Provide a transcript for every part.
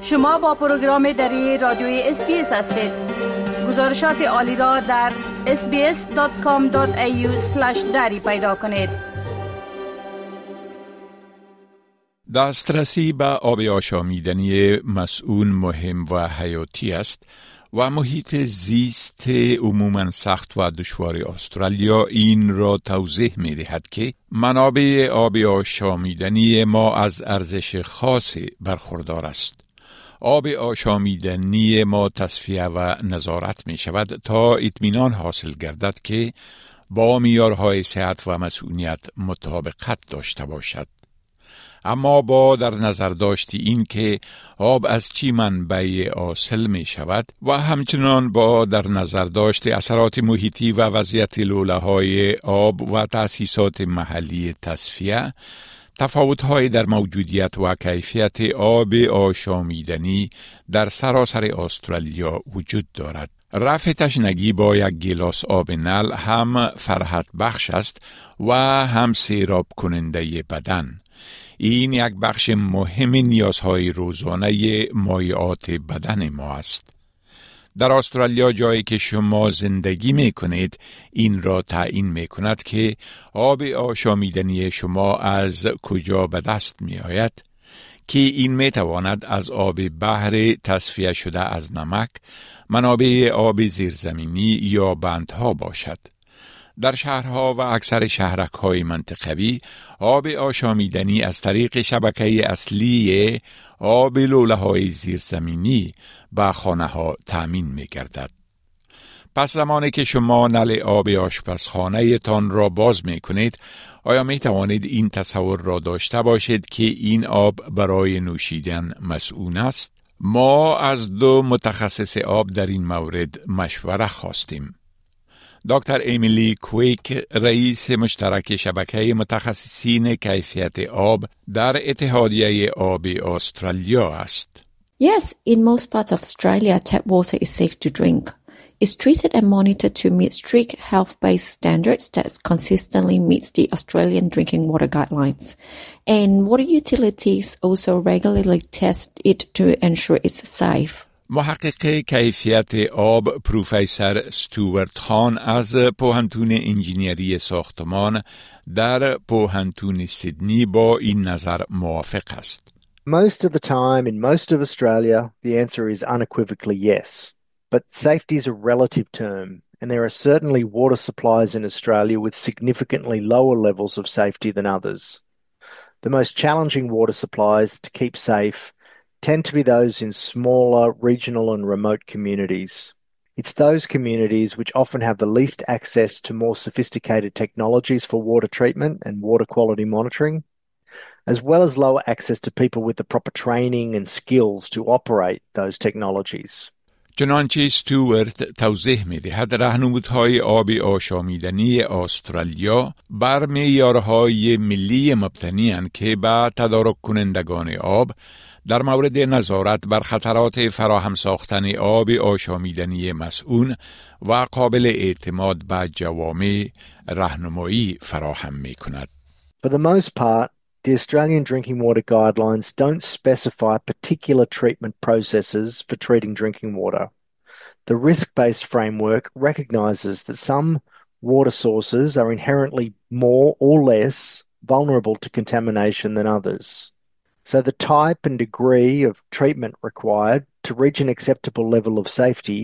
شما با پروگرام دری رادیوی SBS هستید. گزارشات عالی را در sbs.com.au/dari پیدا کنید. دسترسی به آب آشامیدنی مسئول مهم و حیاتی است و محیط زیست عموماً سخت و دشوار استرالیا این را توضیح می دهد که منابع آب آشامیدنی ما از ارزش خاصی برخوردار است. آب آشامیدنی ما تصفیه و نظارت می شود تا اطمینان حاصل گردد که با معیارهای صحت و مسئولیت مطابقت داشته باشد. اما با در نظر داشتی این که آب از چی منبع حاصل می شود و همچنان با در نظر داشت اثرات محیطی و وضعیت لوله‌های آب و تأسیسات محلی تصفیه، تفاوت‌های در موجودیت و کیفیت آب آشامیدنی در سراسر استرالیا وجود دارد. رفع تشنگی با یک گیلاس آب نل هم فرحت بخش است و هم سیراب کننده بدن. این یک بخش مهم نیازهای روزانه مایعات بدن ما است. در استرالیا جایی که شما زندگی می کنید این را تعیین می کند که آب آشامیدنی شما از کجا به دست می آید، که این می تواند از آب بحر تصفیه شده از نمک، منابع آب زیرزمینی یا بندها باشد. در شهرها و اکثر شهرک‌های منطقوی آب آشامیدنی از طریق شبکه اصلی آب لوله‌های زیرزمینی به خانه‌ها تأمین می‌گردد. پس زمانی که شما نل آب آشپزخانه تان را باز می‌کنید، آیا می‌توانید این تصور را داشته باشید که این آب برای نوشیدن مسئول است؟ ما از دو متخصص آب در این مورد مشوره خواستیم. دکتر ایمیلی کویک رئیس مشترک شبکه متخصصین کیفیت آب در اتحادیه آب استرالیا است. Yes, in most parts of Australia, tap water is safe to drink. It's treated and monitored to meet strict health-based standards that consistently meets the Australian drinking water guidelines. And water utilities also regularly test it to ensure it's safe. محقق کیفیت آب پروفسور استوارت خان از پوهنتون انجینیری ساختمان در پوهنتون سیدنی با این نظر موافق است. Most of the time in most of Australia, the answer is unequivocally yes. But safety is a relative term, and there are certainly water supplies in Australia with significantly lower levels of safety than others. The most challenging water supplies to keep safe tend to be those in smaller regional and remote communities. It's those communities which often have the least access to more sophisticated technologies for water treatment and water quality monitoring, as well as lower access to people with the proper training and skills to operate those technologies. چنانچه استوارت توضیح می‌دهد راهنمودهای آب آشامیدنی استرالیا بر معیارهای ملی مبتنی‌اند که به تدارک کنندگان آب در مورد نظارت بر خطرات فراهم ساختن آب آشامیدنی مسئول و قابل اعتماد به جوامع راهنمایی فراهم می‌کند. For the most part, the Australian Drinking Water Guidelines don't specify particular treatment processes for treating drinking water. The risk-based framework recognises that some water sources are inherently more or less vulnerable to contamination than others. So the type and degree of treatment required to reach an acceptable level of safety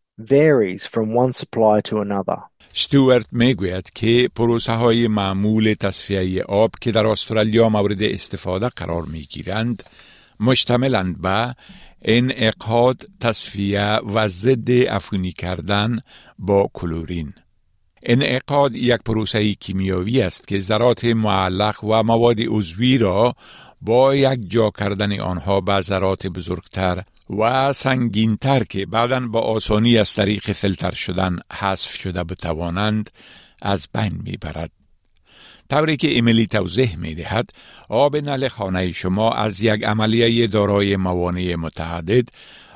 varies from one supply to another. استوارت میگوید که پروسه های معمول تصفیه آب که در استرالیا مورد استفاده قرار میگیرند مشتملند به انعقاد، تصفیه و ضد عفونی کردن با کلورین. انعقاد یک پروسه کیمیایی است که ذرات معلق و مواد عضوی را با یک جا کردن آنها به ذرات بزرگتر و سنگینتر که بعداً با آسانی از طریق فیلتر شدن حذف شده بتوانند از بین میبرد. طوری که امیلی توضیح میدهد آب نل خانه شما از یک عملیه دارای موانع متعدد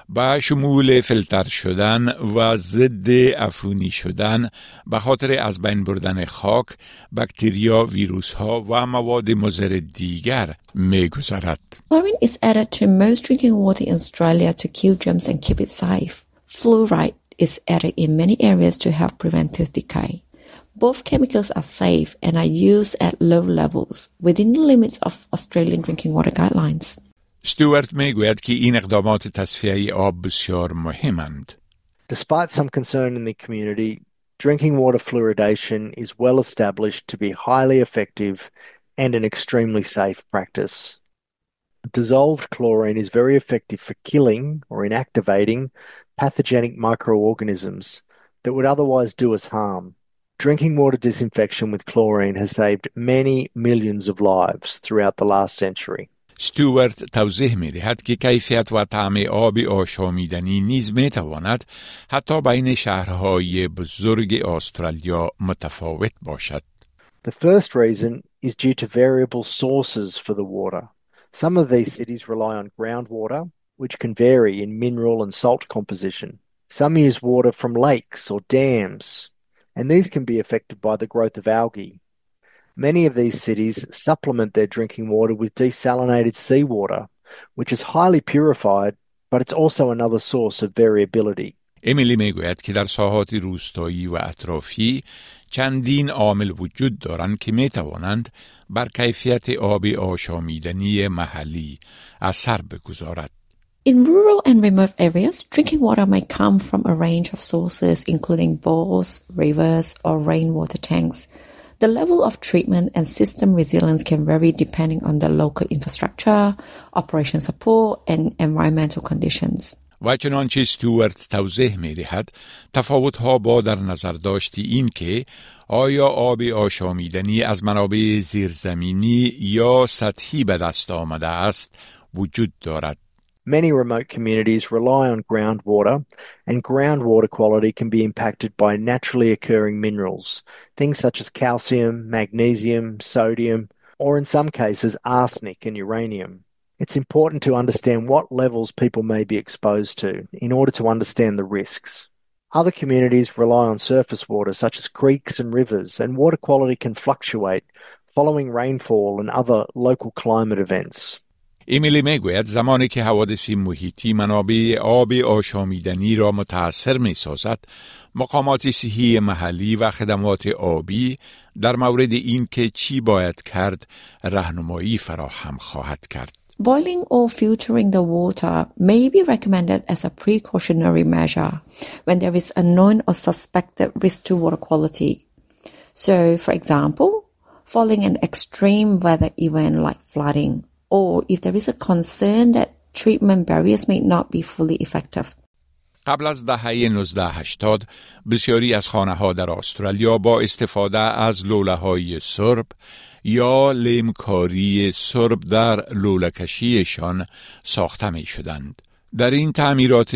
با شمول فیلتر شدن و ضد عفونی شدن به خاطر از بین بردن خاک، باکتریا، ویروس ها و مواد مضر دیگر می گذرد. Chlorine is added to most drinking water in Australia to kill germs and keep it safe. Fluoride is added in many areas to help prevent tooth decay. Both chemicals are safe and are used at low levels within the limits of Australian drinking water guidelines. استوارت می گوید که این اقدامات تصفیه آب بسیار مهمند. Despite some concern in the community, drinking water fluoridation is well established to be highly effective and an extremely safe practice. Dissolved chlorine is very effective for killing or inactivating pathogenic microorganisms that would otherwise do us harm. Drinking water disinfection with chlorine has saved many millions of lives throughout the last century. استوارت توضیح می دهد که کیفیت و طعم آب آشامیدنی نیز می تواند حتی بین شهرهای بزرگ استرالیا متفاوت باشد. The first reason is due to variable sources for the water. Some of these cities rely on groundwater, which can vary in mineral and salt composition. Some use water from lakes or dams, and these can be affected by the growth of algae. Many of these cities supplement their drinking water with desalinated seawater, which is highly purified, but it's also another source of variability. امیلی میگوید که در ساحات روستایی و اطرافی چندین عامل وجود دارند که میتوانند بر کیفیت آب آشامیدنی محلی اثر بگذارد. In rural and remote areas, drinking water may come from a range of sources including bores, rivers, or rainwater tanks. The level of treatment and system resilience can vary depending on the local infrastructure, operation support, and environmental conditions. و چنانچه استوارت توضیح می دهد، تفاوت‌ها با در نظر داشتی این که آیا آب آشامیدنی از منابع زیرزمینی یا سطحی به دست آمده است وجود دارد. Many remote communities rely on groundwater, and groundwater quality can be impacted by naturally occurring minerals, things such as calcium, magnesium, sodium, or in some cases arsenic and uranium. It's important to understand what levels people may be exposed to in order to understand the risks. Other communities rely on surface water such as creeks and rivers, and water quality can fluctuate following rainfall and other local climate events. امیلی میگوید زمانی که حوادث محیطی منابع آب آشامیدنی را متاثر می سازد، مقامات صحی محلی و خدمات آبی در مورد این که چی باید کرد راهنمایی فراهم خواهد کرد. Boiling or filtering the water may be recommended as a precautionary measure when there is a known or suspected risk to water quality. So, for example, following an extreme weather event like flooding, or if there is a concern that treatment barriers may not be fully effective. قبل از دهه 1980 بسیاری از خانه‌ها در استرالیا با استفاده از لوله‌های سرب یا لیمکاری سرب در لوله‌کشیشان ساخته می‌شدند. در این تعمیرات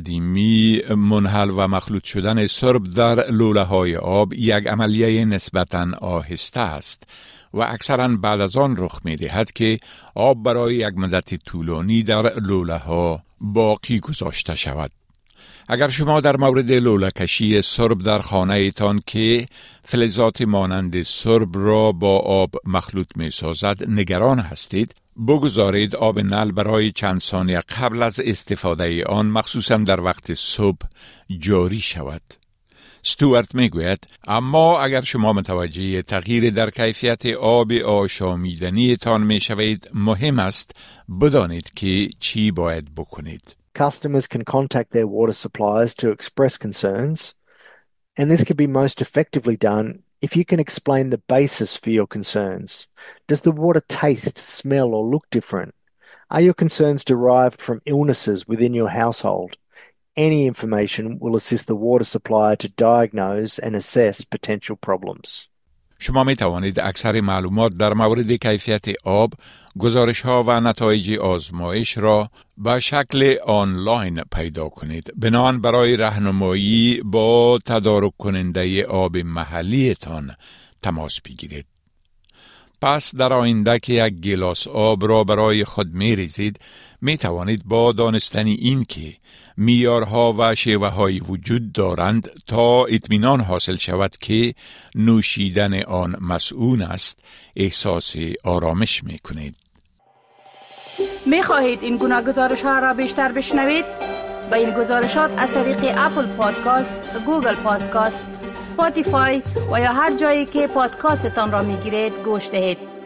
قدیمی منحل و مخلوط شدن سرب در لوله‌های آب یک عملیه نسبتاً آهسته است و اکثراً بعد از آن رخ می‌دهد که آب برای یک مدت طولانی در لوله‌ها باقی گذاشته شود. اگر شما در مورد لوله‌کشی سرب در خانه‌تان که فلزات مانند سرب را با آب مخلوط می‌سازد نگران هستید، بگذارید آب نل برای چند ثانیه قبل از استفاده آن مخصوصاً در وقت صبح جاری شود. استوارت میگوید اما اگر شما متوجه تغییر در کیفیت آب آشامیدنی تان میشوید، مهم است بدانید که چی باید بکنید. Customers can contact their water suppliers to express concerns, and this can be most effectively done if you can explain the basis for your concerns. Does the water taste, smell, or look different? Are your concerns derived from illnesses within your household? Any information will assist the water supplier to diagnose and assess potential problems. شما می توانید اکثر معلومات در مورد کیفیت آب، گزارش‌ها و نتایج آزمایش را به شکل آنلاین پیدا کنید. بنابراین برای راهنمایی با تدارک کننده آب محلیتان تماس بگیرید. پس در آینده که یک گیلاس آب را برای خود می ریزید، می توانید با دانستن این که معیارها و شیوه های وجود دارند تا اطمینان حاصل شود که نوشیدن آن مسئول است، احساس آرامش می کنید. می خواهید این گناه گزارش ها را بیشتر بشنوید؟ با این گزارشات از طریق اپل پادکاست، گوگل پادکاست، اسپاتیفای و یا هر جایی که پادکاستتان را می گیرید گوش دهید.